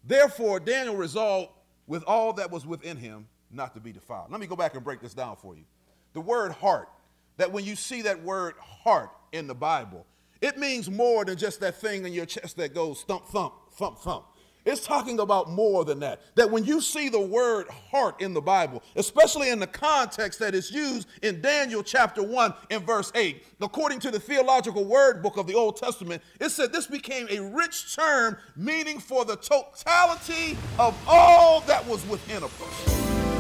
Therefore, Daniel resolved with all that was within him not to be defiled. Let me go back and break this down for you. The word heart, that when you see that word heart in the Bible, it means more than just that thing in your chest that goes thump, thump, thump, thump. It's talking about more than that. That when you see the word heart in the Bible, especially in the context that is used in Daniel chapter 1 and verse 8, according to the Theological Word Book of the Old Testament, it said this became a rich term meaning for the totality of all that was within a person.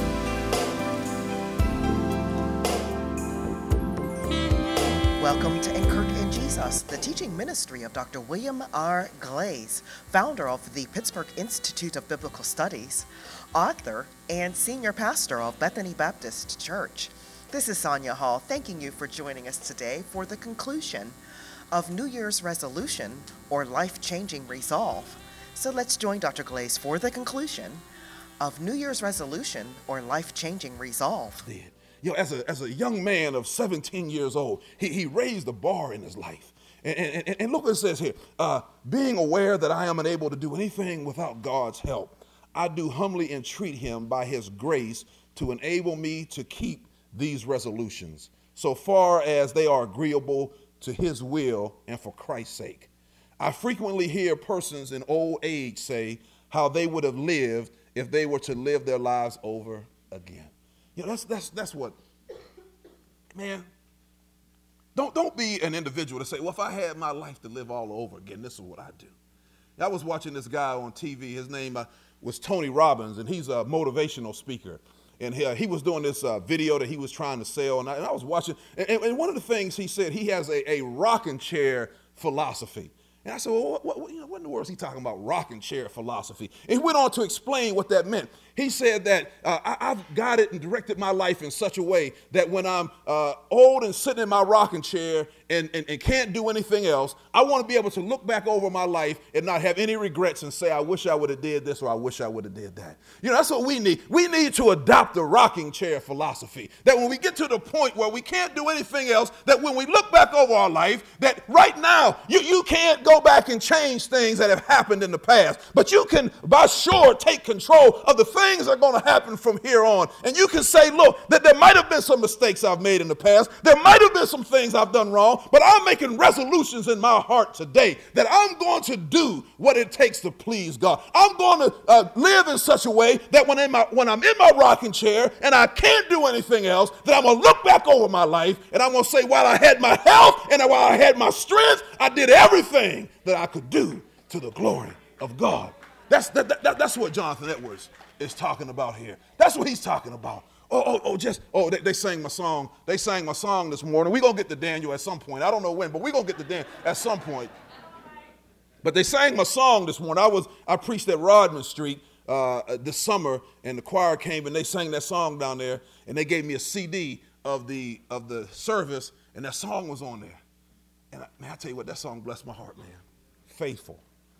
Welcome to Kirk in Jesus, the teaching ministry of Dr. William R. Glaze, founder of the Pittsburgh Institute of Biblical Studies, author, and senior pastor of Bethany Baptist Church. This is Sonia Hall, thanking you for joining us today for the conclusion of New Year's resolution or life-changing resolve. So let's join Dr. Glaze for the conclusion of New Year's resolution or life-changing resolve. You know, as a young man of 17 years old, he raised the bar in his life. And look what it says here. Being aware that I am unable to do anything without God's help, I do humbly entreat him by his grace to enable me to keep these resolutions, so far as they are agreeable to his will and for Christ's sake. I frequently hear persons in old age say how they would have lived if they were to live their lives over again. You know, that's what, man, don't be an individual to say, well, if I had my life to live all over again, this is what I do. I was watching this guy on TV. His name was Tony Robbins, and he's a motivational speaker. And he was doing this video that he was trying to sell, and I was watching. And one of the things he said, he has a rocking chair philosophy. And I said, well, what in the world is he talking about, rocking chair philosophy? And he went on to explain what that meant. He said that I've guided and directed my life in such a way that when I'm old and sitting in my rocking chair and can't do anything else, I want to be able to look back over my life and not have any regrets and say, I wish I would have did this or I wish I would have did that. You know, that's what we need. We need to adopt the rocking chair philosophy, that when we get to the point where we can't do anything else, that when we look back over our life, that right now you can't go back and change things that have happened in the past, but you can, by sure, take control of the things that are going to happen from here on. And you can say, look, that there might have been some mistakes I've made in the past. There might have been some things I've done wrong, but I'm making resolutions in my heart today that I'm going to do what it takes to please God. I'm going to live in such a way that when I'm in my rocking chair and I can't do anything else, that I'm going to look back over my life and I'm going to say, while I had my health and while I had my strength, I did everything that I could do to the glory of God. That's what Jonathan Edwards is talking about here. That's what he's talking about. They sang my song. They sang my song this morning. We're going to get to Daniel at some point. I don't know when, but we're going to get to Daniel at some point. But they sang my song this morning. I preached at Rodman Street this summer, and the choir came and they sang that song down there, and they gave me a CD of the service, and that song was on there. And I tell you what, that song blessed my heart, man. Faithful.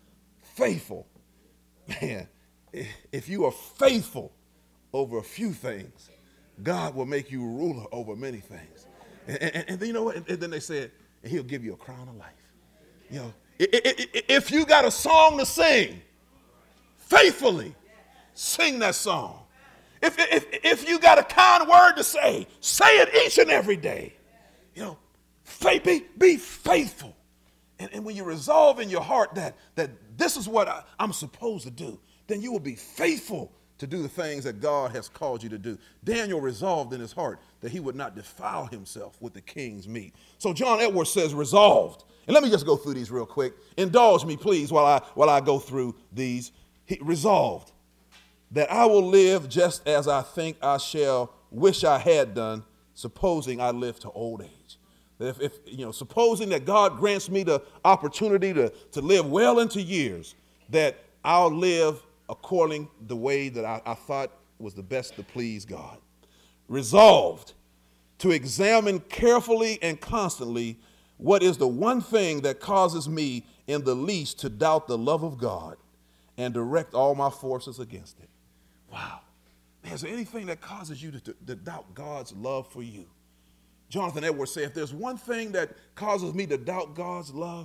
Man, if you are faithful over a few things, God will make you ruler over many things. And then, you know what? And then they said, and he'll give you a crown of life. You know, if you got a song to sing, faithfully sing that song. If you got a kind word to say it each and every day. You know, be faithful. And when you resolve in your heart that this is what I'm supposed to do, then you will be faithful to do the things that God has called you to do. Daniel resolved in his heart that he would not defile himself with the king's meat. So John Edwards says resolved. And let me just go through these real quick. Indulge me, please, while I go through these. He resolved that I will live just as I think I shall wish I had done, supposing I live to old age. If supposing that God grants me the opportunity to live well into years, that I'll live according the way that I thought was the best to please God. Resolved to examine carefully and constantly what is the one thing that causes me in the least to doubt the love of God and direct all my forces against it. Wow. Man, is there anything that causes you to doubt God's love for you? Jonathan Edwards said, if there's one thing that causes me to doubt God's love,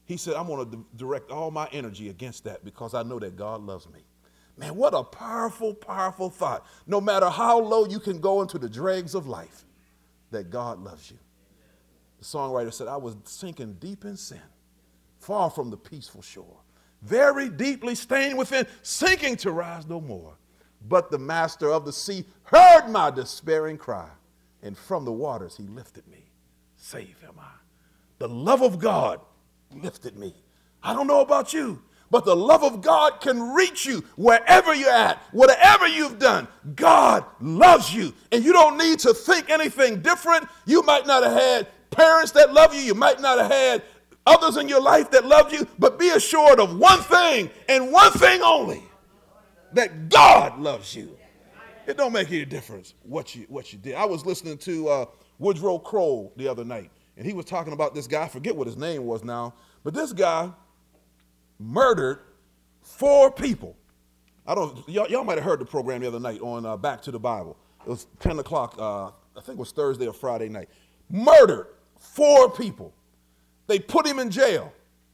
He said, I'm going to direct all my energy against that because I know that God loves me. Man, what a powerful, powerful thought. No matter how low you can go into the dregs of life, that God loves you. The songwriter said, I was sinking deep in sin, far from the peaceful shore, very deeply stained within, sinking to rise no more. But the master of the sea heard my despairing cry, and from the waters he lifted me. Saved am I. The love of God lifted me. I don't know about you, but the love of God can reach you wherever you're at, whatever you've done. God loves you, and you don't need to think anything different. You might not have had parents that love you. You might not have had others in your life that love you, but be assured of one thing and one thing only, that God loves you. It don't make any difference what you did. I was listening to Woodrow Kroll the other night, and he was talking about this guy. I forget what his name was now, but this guy murdered 4 people. Y'all might have heard the program the other night on Back to the Bible. It was 10 o'clock, I think it was Thursday or Friday night. Murdered 4 people. They put him in jail.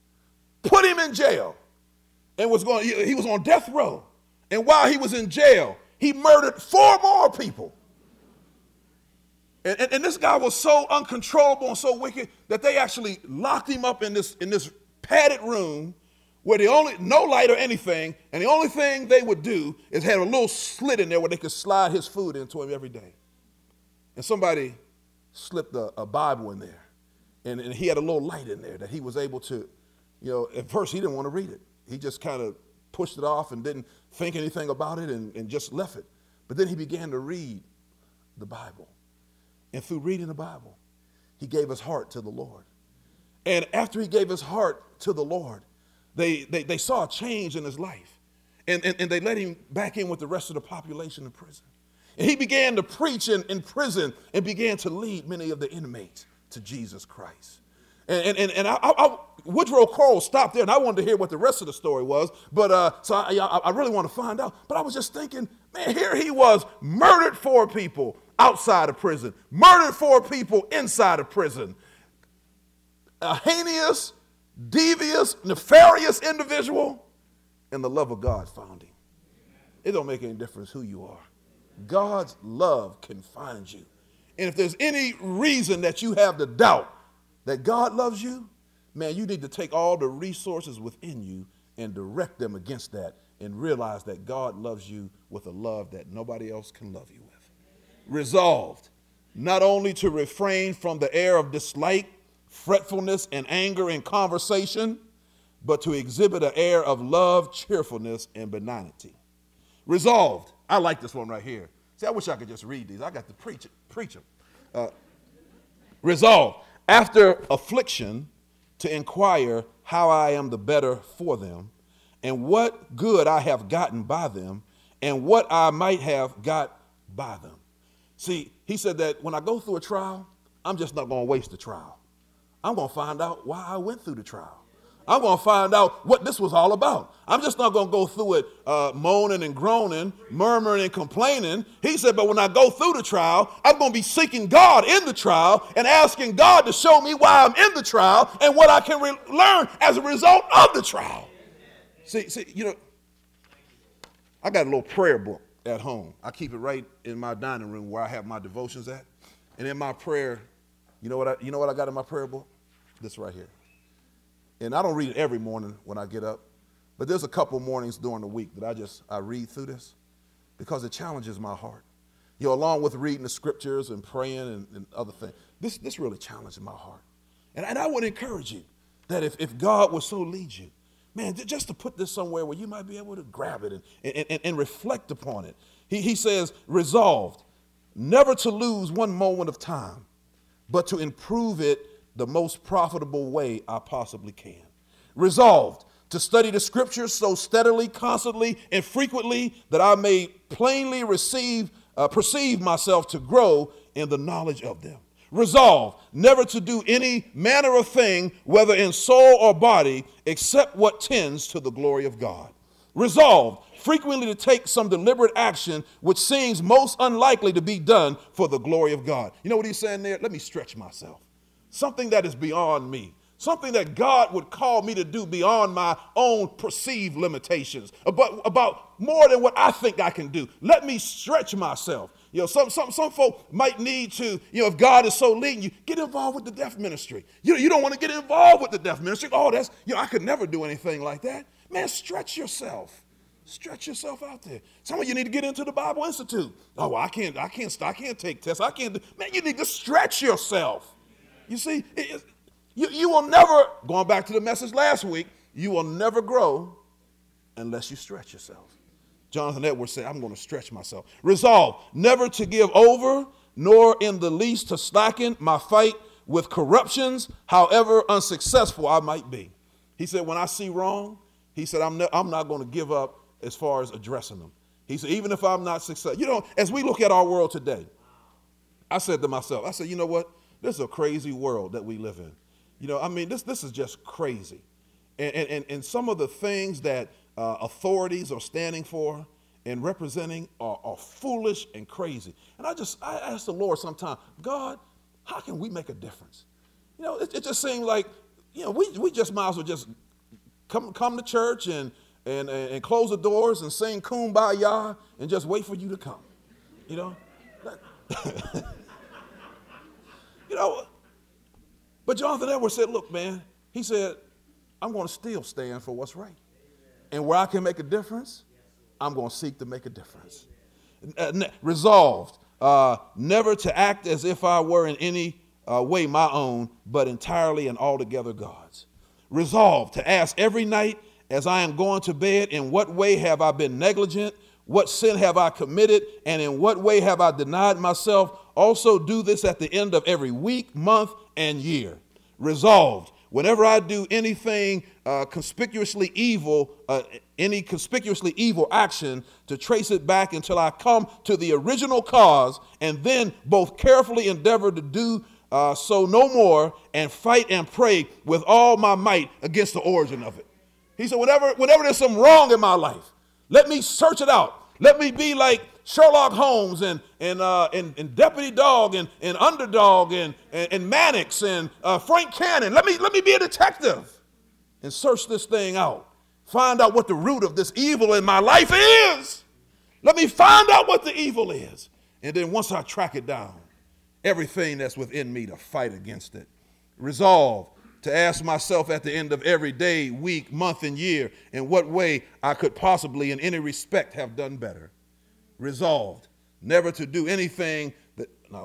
And he was on death row. And while he was in jail, he murdered 4 more people. And this guy was so uncontrollable and so wicked that they actually locked him up in this padded room where no light or anything, and the only thing they would do is have a little slit in there where they could slide his food into him every day. And somebody slipped a Bible in there, and he had a little light in there that he was able to, at first he didn't want to read it. He just kind of pushed it off and didn't think anything about it and just left it. But then he began to read the Bible. And through reading the Bible, he gave his heart to the Lord. And after he gave his heart to the Lord, they saw a change in his life. And they let him back in with the rest of the population in prison. And he began to preach in prison and began to lead many of the inmates to Jesus Christ. And Woodrow Kroll stopped there, and I wanted to hear what the rest of the story was. But so I really want to find out. But I was just thinking, man, here he was, murdered 4 people outside of prison, murdered 4 people inside of prison. A heinous, devious, nefarious individual, and the love of God found him. It don't make any difference who you are. God's love can find you. And if there's any reason that you have the doubt that God loves you, man, you need to take all the resources within you and direct them against that and realize that God loves you with a love that nobody else can love you with. Resolved not only to refrain from the air of dislike, fretfulness, and anger in conversation, but to exhibit an air of love, cheerfulness, and benignity. Resolved. I like this one right here. See, I wish I could just read these. I got to preach them. Resolved. After affliction, to inquire how I am the better for them, and what good I have gotten by them, and what I might have got by them. See, he said that when I go through a trial, I'm just not going to waste the trial. I'm going to find out why I went through the trial. I'm going to find out what this was all about. I'm just not going to go through it moaning and groaning, murmuring and complaining. He said, but when I go through the trial, I'm going to be seeking God in the trial and asking God to show me why I'm in the trial and what I can learn as a result of the trial. See, I got a little prayer book at home. I keep it right in my dining room where I have my devotions at. And in my prayer, you know what I got in my prayer book? This right here. And I don't read it every morning when I get up, but there's a couple mornings during the week that I read through this because it challenges my heart. Along with reading the scriptures and praying and other things, this really challenges my heart. And I would encourage you that if God would so lead you, man, just to put this somewhere where you might be able to grab it and reflect upon it. He says, resolved, never to lose one moment of time, but to improve it the most profitable way I possibly can. Resolved to study the scriptures so steadily, constantly, and frequently that I may plainly perceive myself to grow in the knowledge of them. Resolved never to do any manner of thing, whether in soul or body, except what tends to the glory of God. Resolved frequently to take some deliberate action which seems most unlikely to be done for the glory of God. You know what he's saying there? Let me stretch myself. Something that is beyond me. something that God would call me to do beyond my own perceived limitations, about more than what I think I can do. Let me stretch myself. Some folk might need to, if God is so leading you, get involved with the deaf ministry. You don't want to get involved with the deaf ministry. Oh, I could never do anything like that. Man, stretch yourself. Stretch yourself out there. Some of you need to get into the Bible Institute. Oh, well, I can't take tests. Man, you need to stretch yourself. You see, you will never, going back to the message last week, you will never grow unless you stretch yourself. Jonathan Edwards said, I'm going to stretch myself. Resolve never to give over, nor in the least to slacken my fight with corruptions, however unsuccessful I might be. He said, when I see wrong, he said, I'm not going to give up as far as addressing them. He said, even if I'm not successful. As we look at our world today, I said to myself, I said, you know what? This is a crazy world that we live in. This is just crazy. And some of the things that authorities are standing for and representing are foolish and crazy. And I ask the Lord sometimes, God, how can we make a difference? It just seems like, we just might as well just come to church and close the doors and sing Kumbaya and just wait for you to come. But Jonathan Edwards said, look, man, he said, I'm going to still stand for what's right. And where I can make a difference, I'm going to seek to make a difference. Resolved, never to act as if I were in any way my own, but entirely and altogether God's. Resolved to ask every night as I am going to bed, in what way have I been negligent? What sin have I committed? And in what way have I denied myself? Also do this at the end of every week, month, and year. Resolved, whenever I do anything conspicuously evil, any conspicuously evil action, to trace it back until I come to the original cause, and then both carefully endeavor to do so no more, and fight and pray with all my might against the origin of it. He said, whenever there's some wrong in my life, let me search it out. Let me be like Sherlock Holmes and Deputy Dog and Underdog and Mannix and Frank Cannon. Let me be a detective and search this thing out. Find out what the root of this evil in my life is. Let me find out what the evil is. And then once I track it down, everything that's within me to fight against it. Resolve to ask myself at the end of every day, week, month, and year, in what way I could possibly in any respect have done better. Resolved never to do anything that,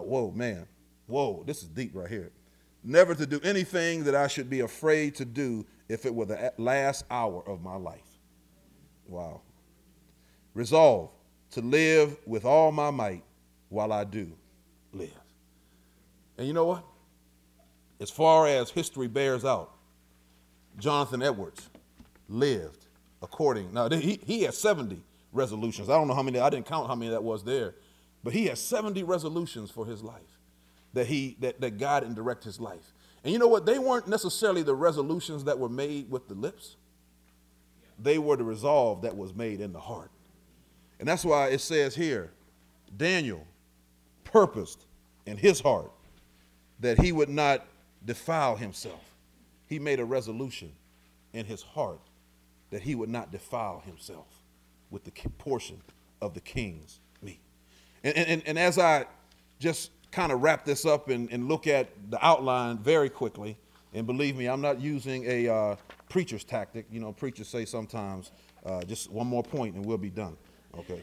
this is deep right here. Never to do anything that I should be afraid to do if it were the last hour of my life. Wow. Resolve to live with all my might while I do live. And you know what? As far as history bears out, Jonathan Edwards lived according. Now, he had 70 resolutions. I don't know how many. I didn't count how many that was there. But he had 70 resolutions for his life that guided and directed his life. And you know what? They weren't necessarily the resolutions that were made with the lips. They were the resolve that was made in the heart. And that's why it says here, Daniel purposed in his heart that he would not defile himself. He made a resolution in his heart that he would not defile himself with the portion of the king's meat. And as I just kind of wrap this up and look at the outline very quickly, and believe me, I'm not using a preacher's tactic. Preachers say sometimes, just one more point and we'll be done. Okay.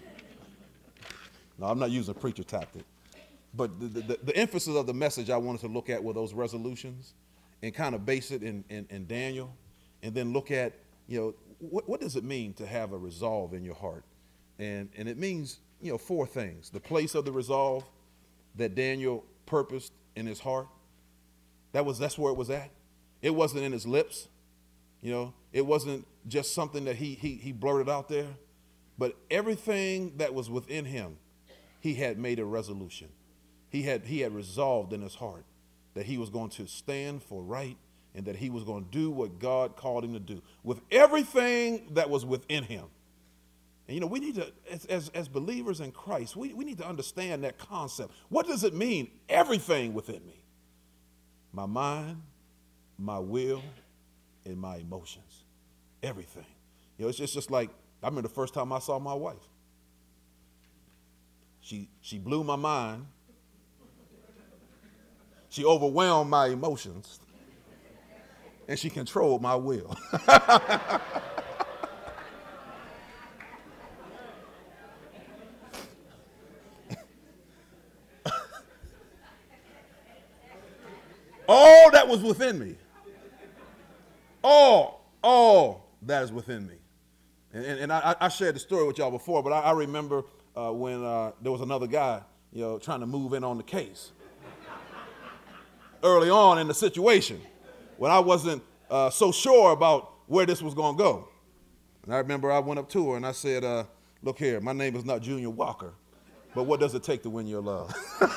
No, I'm not using a preacher tactic. But the emphasis of the message I wanted to look at were those resolutions and kind of base it in Daniel, and then look at, what does it mean to have a resolve in your heart? And it means, four things. The place of the resolve that Daniel purposed in his heart, that's where it was at. It wasn't in his lips. It wasn't just something that he blurted out there, but everything that was within him, he had made a resolution. He had resolved in his heart that he was going to stand for right and that he was going to do what God called him to do with everything that was within him. And we need to, as believers in Christ, we need to understand that concept. What does it mean, everything within me? My mind, my will and my emotions. Everything. You know, it's just like, I remember the first time I saw my wife. She blew my mind. She overwhelmed my emotions. And she controlled my will. All that was within me. All that is within me. And I shared the story with y'all before, but I remember when there was another guy, trying to move in on the case. Early on in the situation, when I wasn't so sure about where this was going to go. And I remember I went up to her and I said, look here, my name is not Junior Walker, but what does it take to win your love?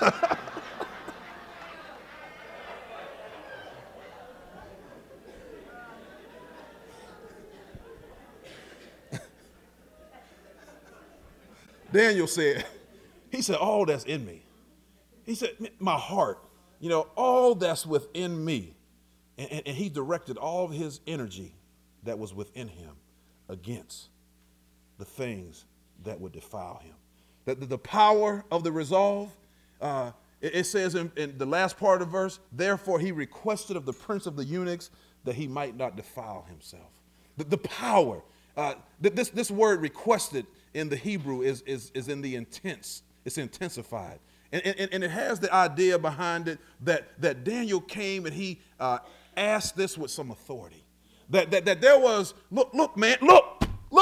Daniel said, he said, all that's in me. He said, my heart, all that's within me. And he directed all of his energy that was within him against the things that would defile him. The power of the resolve, it says in the last part of the verse, therefore he requested of the prince of the eunuchs that he might not defile himself. The power, this word requested in the Hebrew is in the intense, it's intensified. And it has the idea behind it that Daniel came and he asked this with some authority. That there was, look, man, look,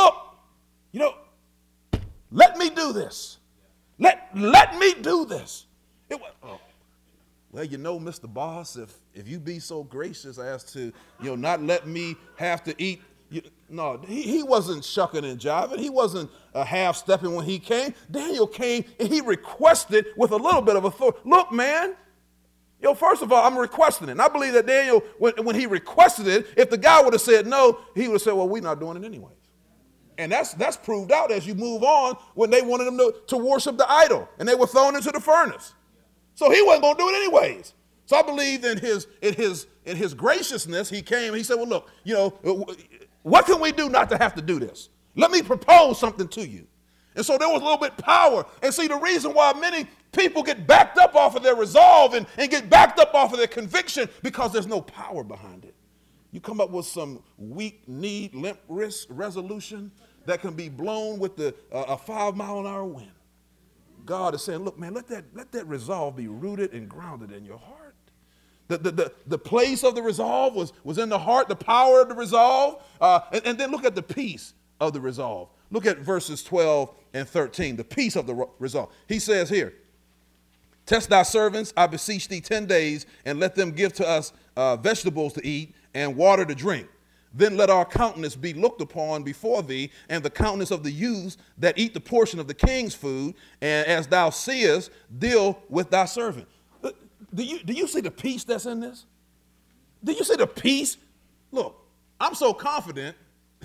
let me do this. Let me do this. It was, well, Mr. Boss, if you be so gracious as to, not let me have to eat. No, he wasn't shucking and jiving. He wasn't half-stepping when he came. Daniel came and he requested with a little bit of authority. Look, man, first of all, I'm requesting it. And I believe that Daniel, when he requested it, if the guy would have said no, he would have said, well, we're not doing it anyways. And that's proved out as you move on when they wanted him to worship the idol and they were thrown into the furnace. So he wasn't going to do it anyways. So I believe in his graciousness, he came and he said, well, look, what can we do not to have to do this? Let me propose something to you. And so there was a little bit of power. And see, the reason why many people get backed up off of their resolve and get backed up off of their conviction, because there's no power behind it. You come up with some weak-kneed, limp wrist resolution that can be blown with a 5-mile-an-hour wind. God is saying, look, man, let that resolve be rooted and grounded in your heart. The place of the resolve was in the heart, the power of the resolve. And then look at the peace of the resolve. Look at verses 12 and 13, the peace of the resolve. He says here, test thy servants, I beseech thee 10 days, and let them give to us vegetables to eat and water to drink. Then let our countenance be looked upon before thee, and the countenance of the youths that eat the portion of the king's food, and as thou seest, deal with thy servant. Do you see the peace that's in this? Do you see the peace? Look, I'm so confident.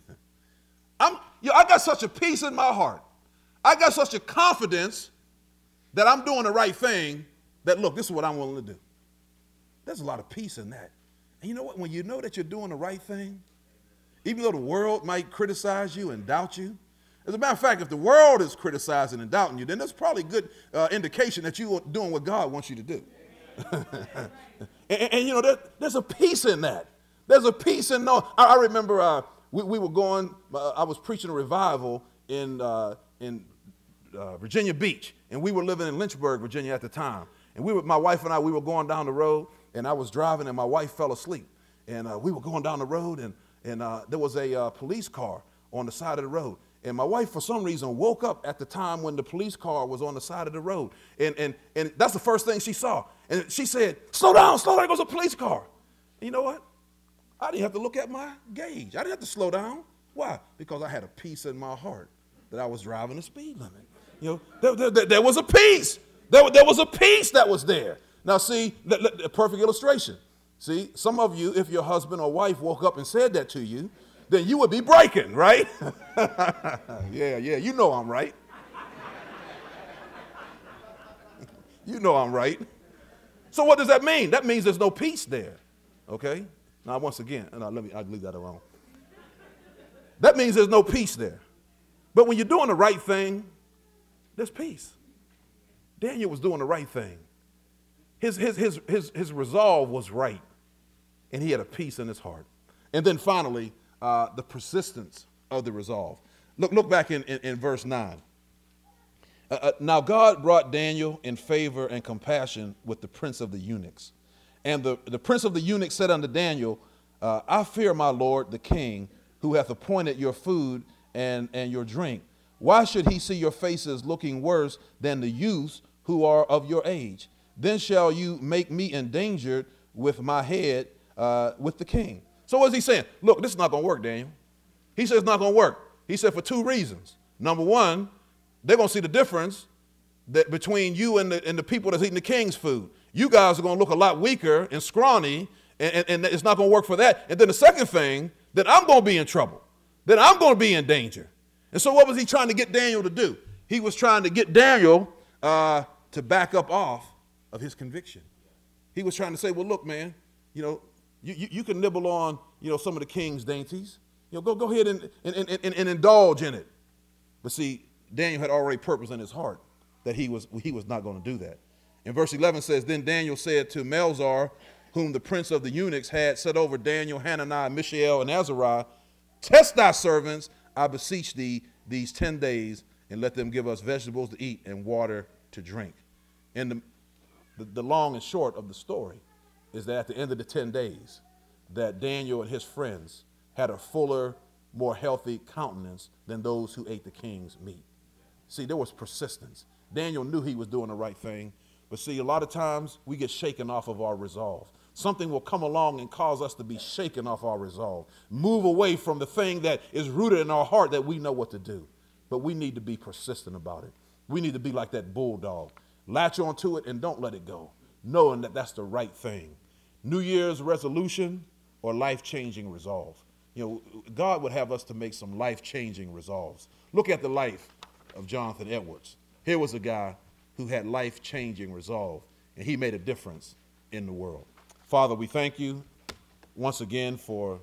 I got such a peace in my heart. I got such a confidence that I'm doing the right thing that, look, this is what I'm willing to do. There's a lot of peace in that. And you know what? When you know that you're doing the right thing, even though the world might criticize you and doubt you, as a matter of fact, if the world is criticizing and doubting you, then that's probably a good indication that you're doing what God wants you to do. and there's a peace in that. There's a peace in no. I remember we were going. I was preaching a revival in Virginia Beach, and we were living in Lynchburg, Virginia at the time. And my wife and I, we were going down the road, and I was driving, and my wife fell asleep. And we were going down the road, and there was a police car on the side of the road. And my wife, for some reason, woke up at the time when the police car was on the side of the road. And that's the first thing she saw. And she said, slow down, there goes a police car. And you know what? I didn't have to look at my gauge. I didn't have to slow down. Why? Because I had a peace in my heart that I was driving the speed limit. There was a peace. There was a peace that was there. Now, see, a perfect illustration. See, some of you, if your husband or wife woke up and said that to you, then you would be breaking, right? Yeah, you know I'm right. You know I'm right. So what does that mean? That means there's no peace there, okay? Now, once again, I'll leave that alone. That means there's no peace there. But when you're doing the right thing, there's peace. Daniel was doing the right thing. His resolve was right, and he had a peace in his heart. And then finally, the persistence of the resolve. Look back in verse 9. Now God brought Daniel in favor and compassion with the prince of the eunuchs. And the prince of the eunuchs said unto Daniel, I fear my lord the king, who hath appointed your food and your drink. Why should he see your faces looking worse than the youths who are of your age? Then shall you make me endangered with my head with the king. So what's he saying? Look, this is not going to work, Daniel. He said it's not going to work. He said for two reasons. Number one, they're going to see the difference that between you and the people that's eating the king's food. You guys are going to look a lot weaker and scrawny, and it's not going to work for that. And then the second thing, that I'm going to be in trouble, that I'm going to be in danger. And so what was he trying to get Daniel to do? He was trying to get Daniel to back up off of his conviction. He was trying to say, well, look, man, you can nibble on, some of the king's dainties. Go ahead and indulge in it. But see, Daniel had already purpose in his heart that he was not going to do that. And verse 11 says, then Daniel said to Melzar, whom the prince of the eunuchs had set over Daniel, Hananiah, Mishael, and Azariah, test thy servants, I beseech thee, these 10 days, and let them give us vegetables to eat and water to drink. And the long and short of the story is that at the end of the 10 days, that Daniel and his friends had a fuller, more healthy countenance than those who ate the king's meat. See, there was persistence. Daniel knew he was doing the right thing, but see, a lot of times we get shaken off of our resolve. Something will come along and cause us to be shaken off our resolve. Move away from the thing that is rooted in our heart that we know what to do. But we need to be persistent about it. We need to be like that bulldog. Latch onto it and don't let it go, knowing that that's the right thing. New Year's resolution or life-changing resolve. God would have us to make some life-changing resolves. Look at the life of Jonathan Edwards. Here was a guy who had life-changing resolve, and he made a difference in the world. Father, we thank you once again for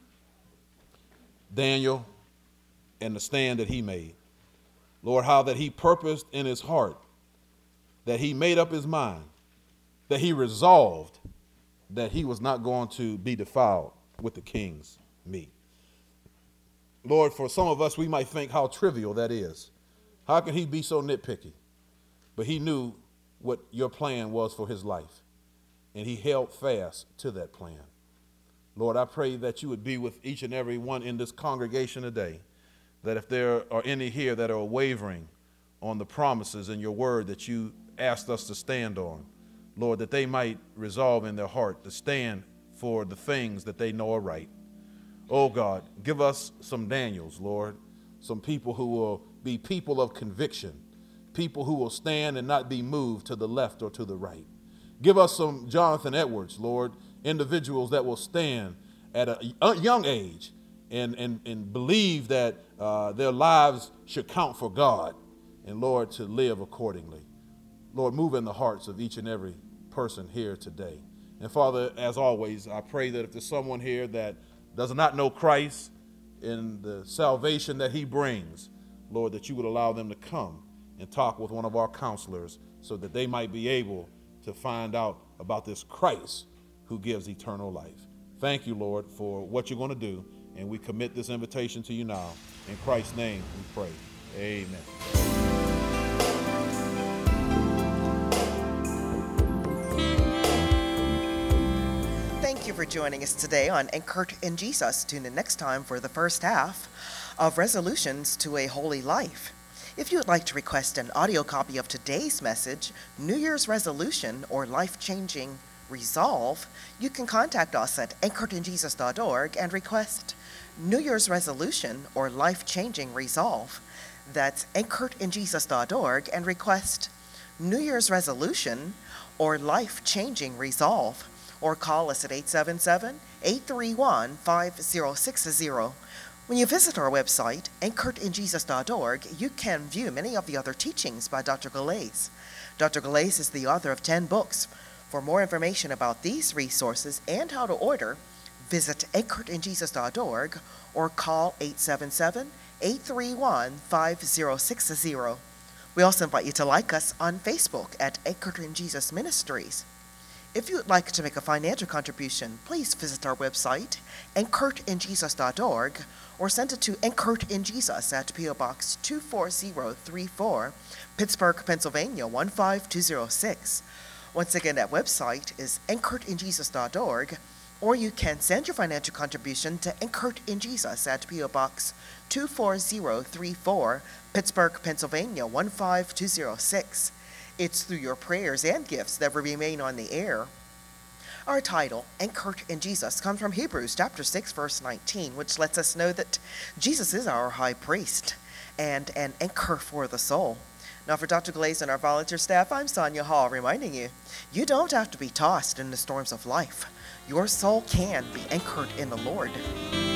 Daniel and the stand that he made. Lord, how that he purposed in his heart, that he made up his mind, that he resolved that he was not going to be defiled with the king's meat. Lord, for some of us, we might think how trivial that is. How can he be so nitpicky? But he knew what your plan was for his life, and he held fast to that plan. Lord, I pray that you would be with each and every one in this congregation today, that if there are any here that are wavering on the promises in your word that you asked us to stand on, Lord, that they might resolve in their heart to stand for the things that they know are right. Oh God, give us some Daniels, Lord, some people who will be people of conviction, people who will stand and not be moved to the left or to the right. Give us some Jonathan Edwards, Lord, individuals that will stand at a young age and believe that their lives should count for God, and Lord, to live accordingly. Lord, move in the hearts of each and every person here today. And Father, as always, I pray that if there's someone here that does not know Christ and the salvation that he brings, Lord, that you would allow them to come and talk with one of our counselors so that they might be able to find out about this Christ who gives eternal life. Thank you, Lord, for what you're going to do, and we commit this invitation to you now. In Christ's name we pray. Amen. Thank you for joining us today on Anchored in Jesus. Tune in next time for the first half of Resolutions to a Holy Life. If you would like to request an audio copy of today's message, New Year's Resolution, or Life-Changing Resolve, you can contact us at anchoredinjesus.org and request New Year's Resolution or Life-Changing Resolve. That's anchoredinjesus.org and request New Year's Resolution or Life-Changing Resolve. Or call us at 877-831-5060. When you visit our website, anchoredinjesus.org, you can view many of the other teachings by Dr. Galais. Dr. Galais is the author of 10 books. For more information about these resources and how to order, visit anchoredinjesus.org or call 877-831-5060. We also invite you to like us on Facebook at Anchored in Jesus Ministries. If you would like to make a financial contribution, please visit our website, anchoredinjesus.org, or send it to Anchored in Jesus at P.O. Box 24034, Pittsburgh, Pennsylvania 15206. Once again, that website is anchoredinjesus.org, or you can send your financial contribution to Anchored in Jesus at P.O. Box 24034, Pittsburgh, Pennsylvania 15206. It's through your prayers and gifts that we remain on the air. Our title, Anchored in Jesus, comes from Hebrews chapter 6, verse 19, which lets us know that Jesus is our high priest and an anchor for the soul. Now, for Dr. Glaze and our volunteer staff, I'm Sonia Hall, reminding you, you don't have to be tossed in the storms of life. Your soul can be anchored in the Lord.